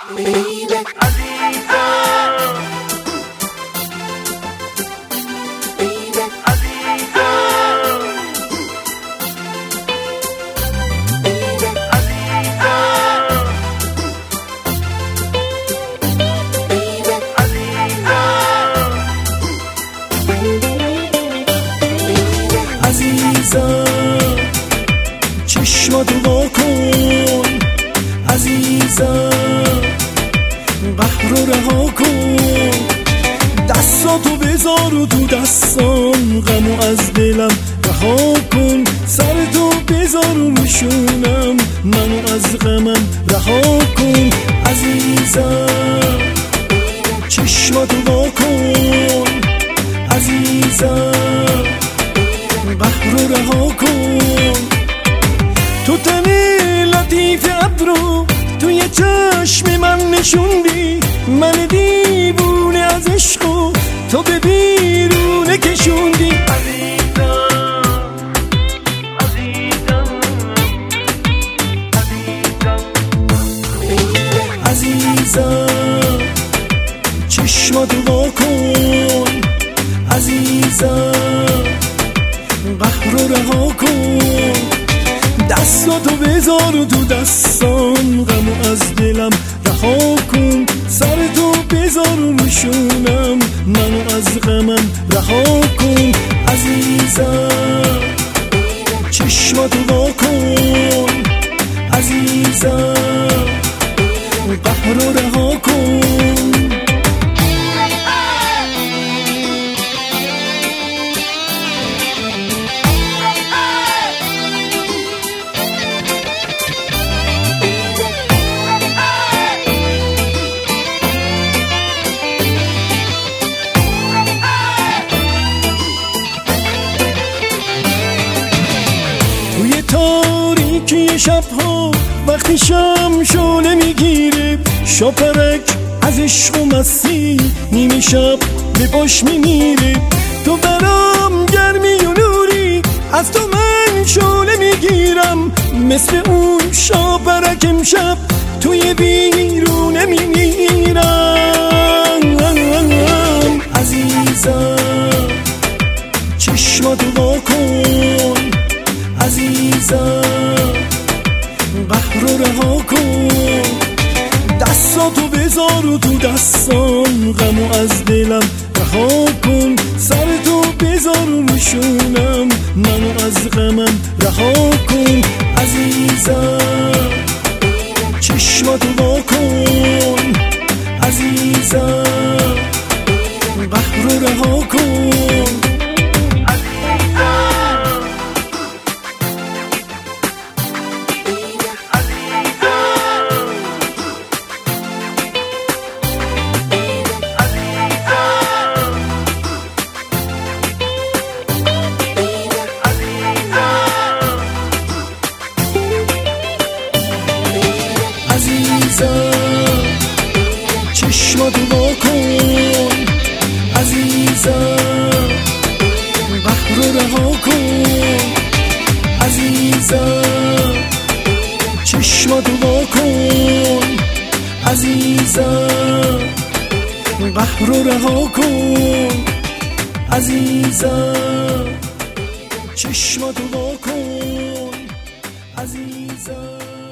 عزیزم چشماتو وا کن، عزیزم قهر رو رها کن، دستاتو بذار و تو دستام، غمو از دلم رها کن، سرتو بذار و میشونم، منو از غمم رها کن. عزیزم چشماتو وا کن، عزیزم قهر رو رها کن، تو تنی لطیف ابرو توی چشم من نشوندی، من دیوونه از عشق و تو به بیرونه کشوندی. عزیزم چشماتو وا کن، عزیزم قهر رو رها کن، دستاتو بذار و تو دستام، غمو از دلم رها کن، سرتو بذار و میشونم، منو از غمم رها کن. عزیزم چشماتو وا کن، عزیزم قهر رو رها کن. توی تاریکی شبها وقتی شم شعله میگیره، شاپرک از عشق و مستی نیمه شب به پاش میمیره، تو برام گرمی و نوری، از تو من شعله میگیرم، مثل اون شاپرک امشب توی بیرونه میمیرم. عزیزم چشماتو وا کن، عزیزم قهر رو رها کن، دستاتو بذار و تو دستام، غمو از دلم رها کن، سرتو بذار و میشونم، منو از غمم رها کن. عزیزم چشماتو وا کن، عزیزم قهر رو رها کن. عزیزم چشماتو وا کن، عزیزم قهر رو رها کن، عزیزم چشماتو وا کن، عزیزم قهر رو رها کن، عزیزم چشماتو وا کن، عزیزم.